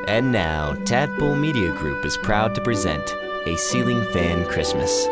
And now, Tadpole Media Group is proud to present A Ceiling Fan Christmas.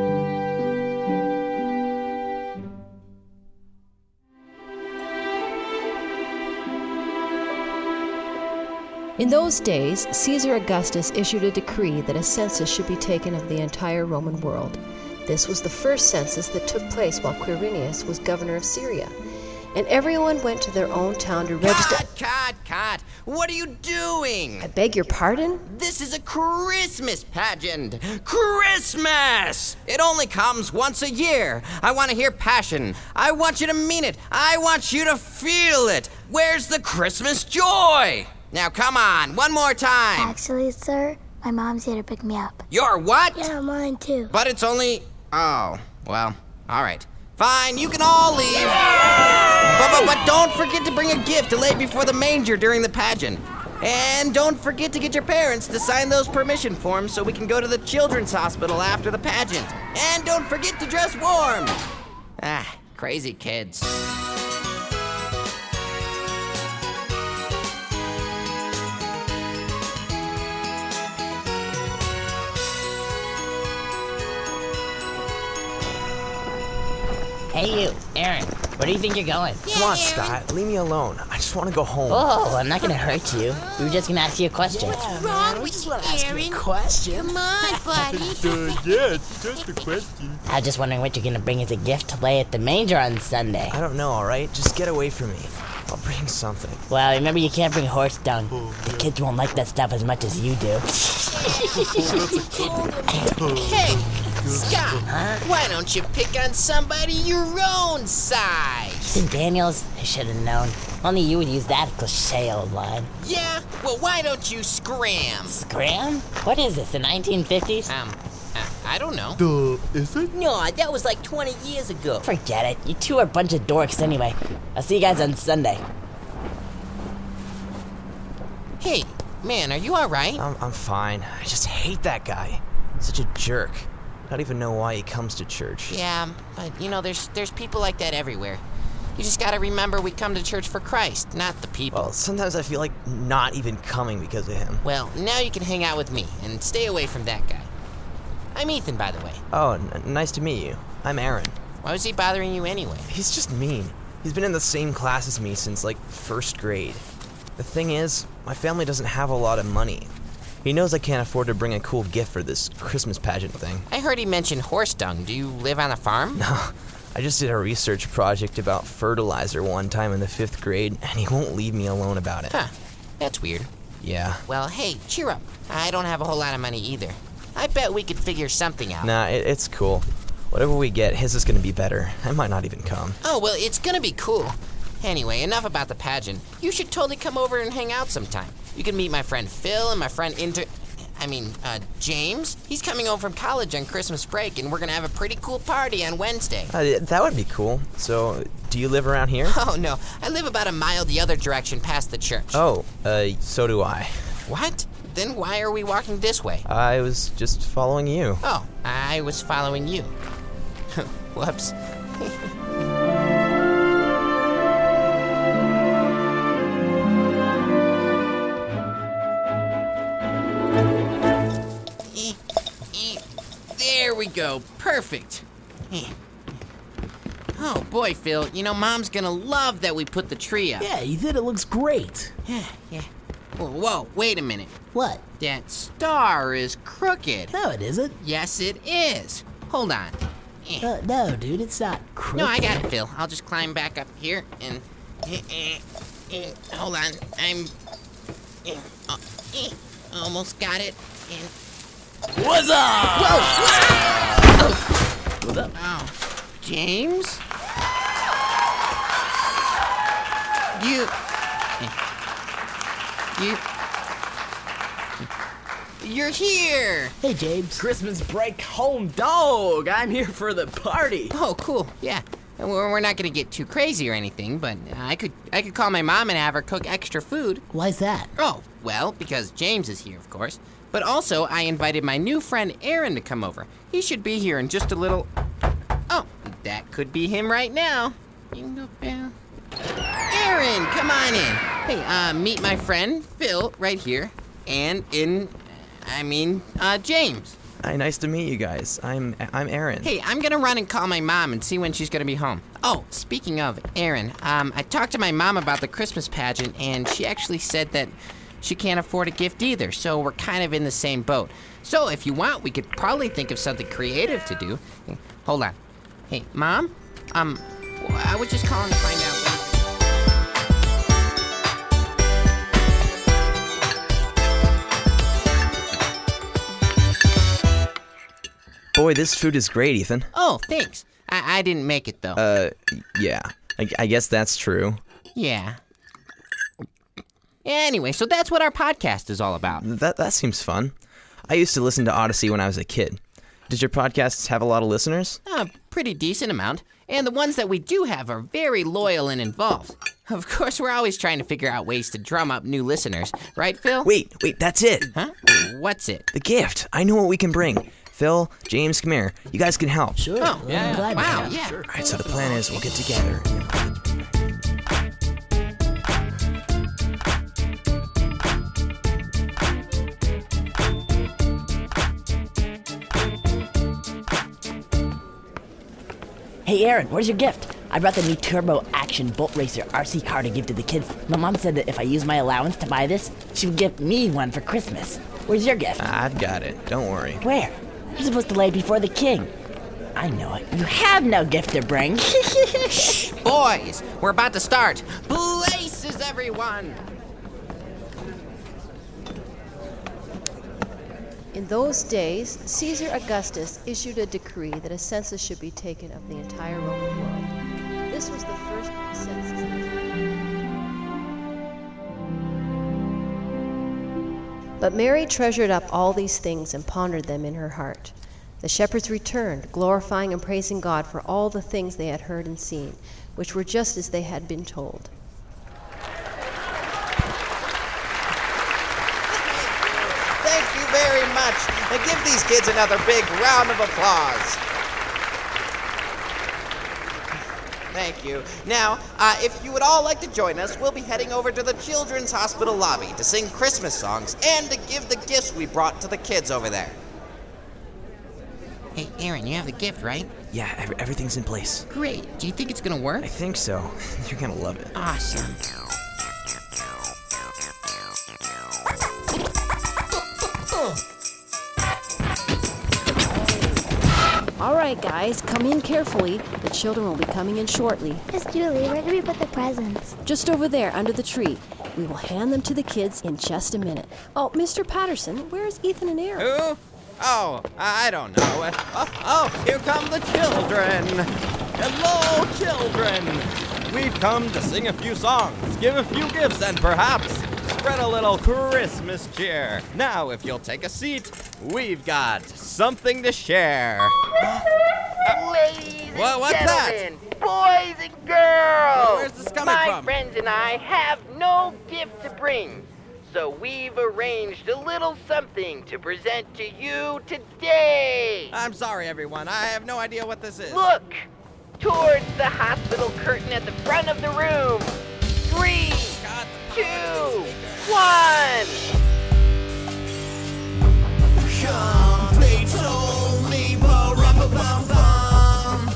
In those days, Caesar Augustus issued a decree that a census should be taken of the entire Roman world. This was the first census that took place while Quirinius was governor of Syria. And everyone went to their own town to register... Cut! What are you doing? I beg your pardon? This is a Christmas pageant. Christmas! It only comes once a year. I want to hear passion. I want you to mean it. I want you to feel it. Where's the Christmas joy? Now, come on, one more time. Actually, sir, my mom's here to pick me up. Your what? Yeah, mine too. But it's only... Oh, well, all right. Fine, you can all leave. But don't forget to bring a gift to lay before the manger during the pageant. And don't forget to get your parents to sign those permission forms so we can go to the children's hospital after the pageant. And don't forget to dress warm. Crazy kids. Hey you, Aaron, where do you think you're going? Come on, Scott, leave me alone. I just want to go home. Oh, I'm not gonna hurt you. We were just gonna ask you a question. What's wrong with you, Aaron? Question? Come on, buddy. Yeah, it's just a question. I was just wondering what you're gonna bring as a gift to lay at the manger on Sunday. I don't know, alright? Just get away from me. I'll bring something. Well, remember you can't bring horse dung. The kids won't like that stuff as much as you do. Hey, Scott, why don't you pick on somebody your own size? St. Daniels? I should have known. Only you would use that cliche old line. Yeah? Well, why don't you scram? Scram? What is this, the 1950s? I don't know. Is it? No, that was like 20 years ago. Forget it. You two are a bunch of dorks anyway. I'll see you guys on Sunday. Hey, man, are you alright? I'm fine. I just hate that guy. Such a jerk. Not even know why he comes to church. Yeah, but there's people like that everywhere. You just gotta remember we come to church for Christ, not the people. Well, sometimes I feel like not even coming because of him. Well, now you can hang out with me and stay away from that guy. I'm Ethan, by the way. Oh, nice to meet you. I'm Aaron. Why was he bothering you anyway? He's just mean. He's been in the same class as me since, first grade. The thing is, my family doesn't have a lot of money. He knows I can't afford to bring a cool gift for this Christmas pageant thing. I heard he mentioned horse dung. Do you live on a farm? No, I just did a research project about fertilizer one time in the 5th grade, and he won't leave me alone about it. Huh, that's weird. Yeah. Well, hey, cheer up. I don't have a whole lot of money either. I bet we could figure something out. Nah, it's cool. Whatever we get, his is gonna be better. I might not even come. Oh, well, it's gonna be cool. Anyway, enough about the pageant. You should totally come over and hang out sometime. You can meet my friend Phil and my friend James. He's coming home from college on Christmas break, and we're gonna have a pretty cool party on Wednesday. That would be cool. So, do you live around here? Oh, no. I live about a mile the other direction past the church. Oh, so do I. What? Then why are we walking this way? I was just following you. Oh, I was following you. Whoops. There we go. Perfect. Oh, boy, Phil. Mom's gonna love that we put the tree up. Yeah, Ethan, it looks great. Yeah. Whoa, wait a minute. What? That star is crooked. No, it isn't. Yes, it is. Hold on. No, dude, it's not crooked. No, I got it, Phil. I'll just climb back up here and hold on. I'm almost got it. What's up? Whoa! What's up? Oh, James? You're here! Hey, James. Christmas break home dog. I'm here for the party. Oh, cool. Yeah. We're not gonna get too crazy or anything, but I could call my mom and have her cook extra food. Why's that? Oh, well, because James is here, of course. But also, I invited my new friend Aaron to come over. He should be here in just a little... Oh, that could be him right now. Jingle bell. Aaron! Aaron, come on in. Hey, meet my friend, Phil, right here. And James. Hi, nice to meet you guys. I'm Aaron. Hey, I'm gonna run and call my mom and see when she's gonna be home. Oh, speaking of Aaron, I talked to my mom about the Christmas pageant, and she actually said that she can't afford a gift either, so we're kind of in the same boat. So if you want, we could probably think of something creative to do. Hold on. Hey, Mom? I was just calling to find out. Boy, this food is great, Ethan. Oh, thanks. I didn't make it, though. Yeah. I guess that's true. Yeah. Anyway, so that's what our podcast is all about. That seems fun. I used to listen to Odyssey when I was a kid. Did your podcasts have a lot of listeners? A pretty decent amount. And the ones that we do have are very loyal and involved. Of course, we're always trying to figure out ways to drum up new listeners. Right, Phil? Wait, that's it. Huh? What's it? The gift. I know what we can bring. Phil, James, come here. You guys can help. Sure. Oh, yeah. I'm glad. Wow, to. yeah. Sure. All right, so the plan is we'll get together. Hey, Aaron, where's your gift? I brought the new Turbo Action Bolt Racer RC car to give to the kids. My mom said that if I use my allowance to buy this, she would give me one for Christmas. Where's your gift? I've got it. Don't worry. Where? You're supposed to lay it before the king. I know it. You have no gift to bring. Shh, boys, we're about to start. Places, everyone. In those days, Caesar Augustus issued a decree that a census should be taken of the entire Roman world. This was the first census. But Mary treasured up all these things and pondered them in her heart. The shepherds returned, glorifying and praising God for all the things they had heard and seen, which were just as they had been told. Thank you very much. Now give these kids another big round of applause. Thank you. Now, if you would all like to join us, we'll be heading over to the Children's Hospital lobby to sing Christmas songs and to give the gifts we brought to the kids over there. Hey, Aaron, you have the gift, right? Yeah, everything's in place. Great. Do you think it's gonna work? I think so. You're gonna love it. Awesome. All right, guys, come in carefully. The children will be coming in shortly. Miss Julie, where do we put the presents? Just over there, under the tree. We will hand them to the kids in just a minute. Oh, Mr. Patterson, where's Ethan and Aaron? Who? Oh, I don't know. Oh, here come the children. Hello, children. We've come to sing a few songs, give a few gifts, and perhaps spread a little Christmas cheer. Now, if you'll take a seat, we've got something to share. Ladies and What's gentlemen, boys and girls, Where's this coming my from? friends and I have no gift to bring, so we've arranged a little something to present to you today. I'm sorry, everyone. I have no idea what this is. Look towards the hospital curtain at the front of the room. 3, 2, 1. Come, they told me, ba-rum-ba-bum-bum.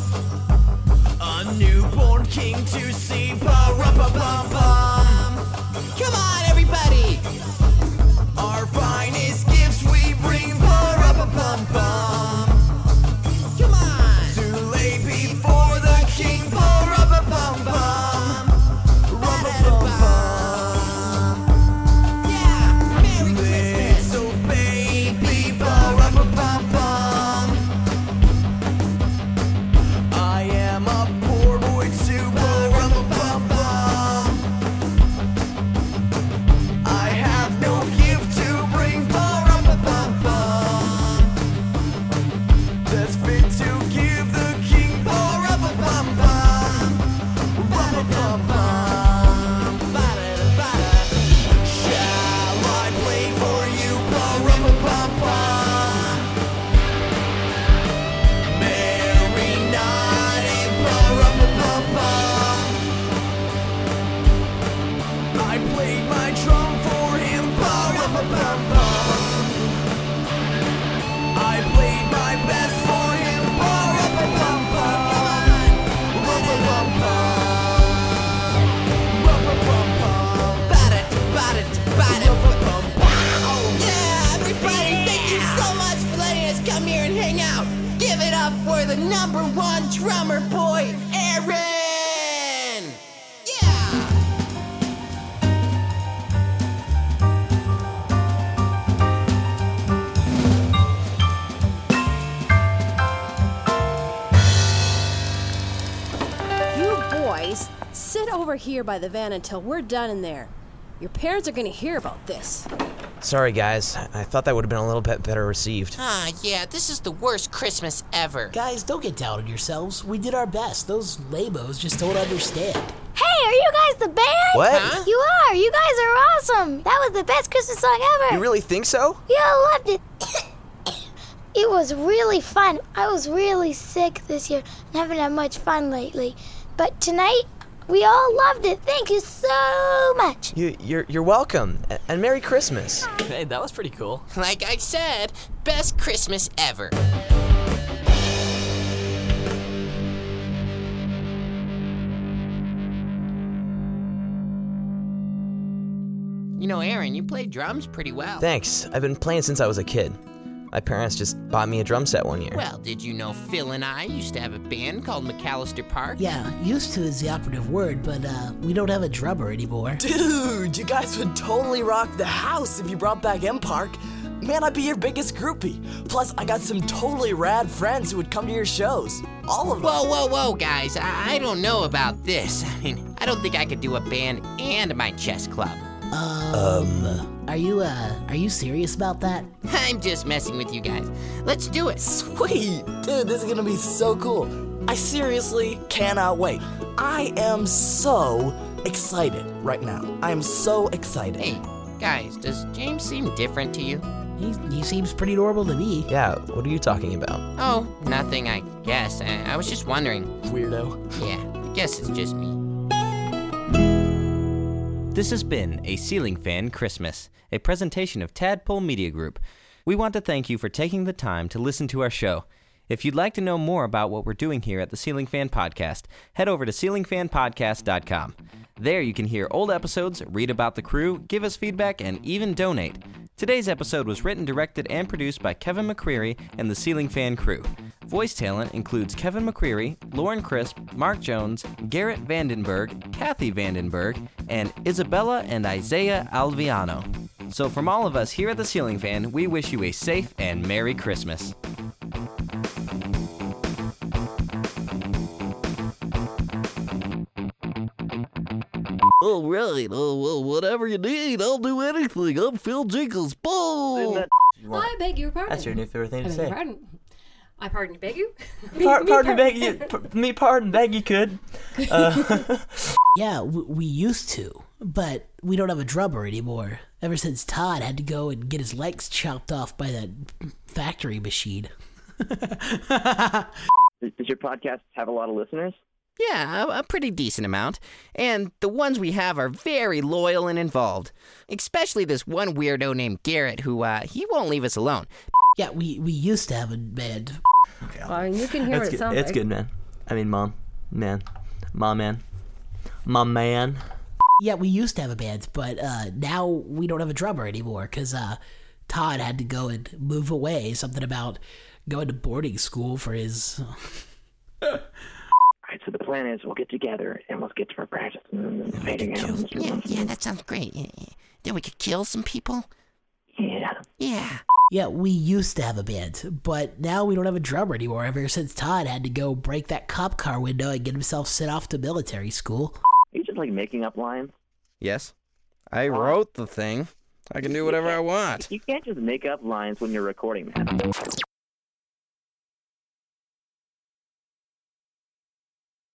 A newborn king to see, ba-rum-ba-bum-bum. Come on, everybody! Our finest gifts we bring, ba-rum-ba-bum-bum. Come on! To lay before the king, ba-rum-ba-bum-bum. Rum-ba-bum-bum. Yeah! Merry Christmas! Little baby, ba-rum-ba-bum-bum. I am a poor boy too, ba-rum-ba-bum-bum. I have #1 drummer boy, Aaron! You boys, sit over here by the van until we're done in there. Your parents are gonna hear about this. Sorry, guys. I thought that would have been a little bit better received. Yeah, this is the worst Christmas ever. Guys, don't get down on yourselves. We did our best. Those labos just don't understand. Hey, are you guys the band? What? Huh? You are. You guys are awesome. That was the best Christmas song ever. You really think so? Yeah, I loved it. It was really fun. I was really sick this year and haven't had much fun lately. But tonight, we all loved it. Thank you so much. You're welcome. And Merry Christmas. Hey, that was pretty cool. Like I said, best Christmas ever. You know, Aaron, you play drums pretty well. Thanks. I've been playing since I was a kid. My parents just bought me a drum set one year. Well, did you know Phil and I used to have a band called McAllister Park? Yeah, used to is the operative word, but we don't have a drummer anymore. Dude, you guys would totally rock the house if you brought back M Park. Man, I'd be your biggest groupie. Plus, I got some totally rad friends who would come to your shows. All of them. Whoa, guys. I don't know about this. I mean, I don't think I could do a band and my chess club. Are you serious about that? I'm just messing with you guys. Let's do it. Sweet. Dude, this is gonna be so cool. I seriously cannot wait. I am so excited right now. I am so excited. Hey, guys, does James seem different to you? He seems pretty normal to me. Yeah, what are you talking about? Oh, nothing, I guess. I was just wondering. Weirdo. Yeah, I guess it's just me. This has been A Ceiling Fan Christmas, a presentation of Tadpole Media Group. We want to thank you for taking the time to listen to our show. If you'd like to know more about what we're doing here at the Ceiling Fan Podcast, head over to ceilingfanpodcast.com. There you can hear old episodes, read about the crew, give us feedback, and even donate. Today's episode was written, directed, and produced by Kevin McCreary and the Ceiling Fan crew. Voice talent includes Kevin McCreary, Lauren Crisp, Mark Jones, Garrett Vandenberg, Kathy Vandenberg, and Isabella and Isaiah Alviano. So from all of us here at the Ceiling Fan, we wish you a safe and Merry Christmas. All right, well, whatever you need, I'll do anything. I'm Phil Jingles. Boom! I beg your pardon. That's your new favorite thing to I beg say. your pardon. I pardon beg you. Pardon beg you could. Yeah, we used to, but we don't have a drummer anymore. Ever since Todd had to go and get his legs chopped off by that factory machine. Does your podcast have a lot of listeners? Yeah, a pretty decent amount. And the ones we have are very loyal and involved. Especially this one weirdo named Garrett who, he won't leave us alone. Yeah, we used to have a band. Okay. Well, you can hear what it sounds It's like. good, man. I mean, Mom, man. Yeah, we used to have a band, but now we don't have a drummer anymore because Todd had to go and move away. Something about going to boarding school for his... All right, so the plan is we'll get together and we'll get to our practice and fading out. Yeah, that sounds great. Then we could kill some people? Yeah. Yeah, we used to have a band, but now we don't have a drummer anymore ever since Todd had to go break that cop car window and get himself sent off to military school. Are you just like making up lines? Yes. I wrote the thing. I can do whatever I want. You can't just make up lines when you're recording that.